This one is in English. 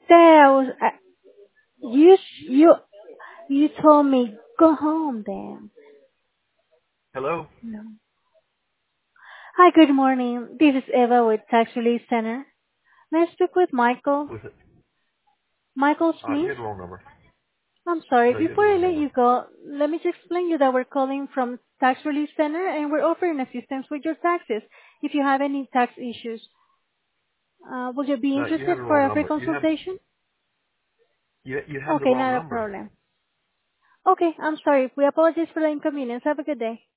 There was, you told me go home then. Hello? No. Hi, good morning. This is Eva with Tax Relief Center. May I speak with Michael? Was it? Michael You Smith? had the wrong number. I'm sorry. No, you had the Before I wrong let number. you go, let me just explain you that we're calling from Tax Relief Center and we're offering assistance with your taxes. If you have any tax issues, would you be No, you interested have the for wrong a free number. You have consultation? you have the Okay, wrong not a number. problem. Okay, I'm sorry. We apologize for the inconvenience. Have a good day.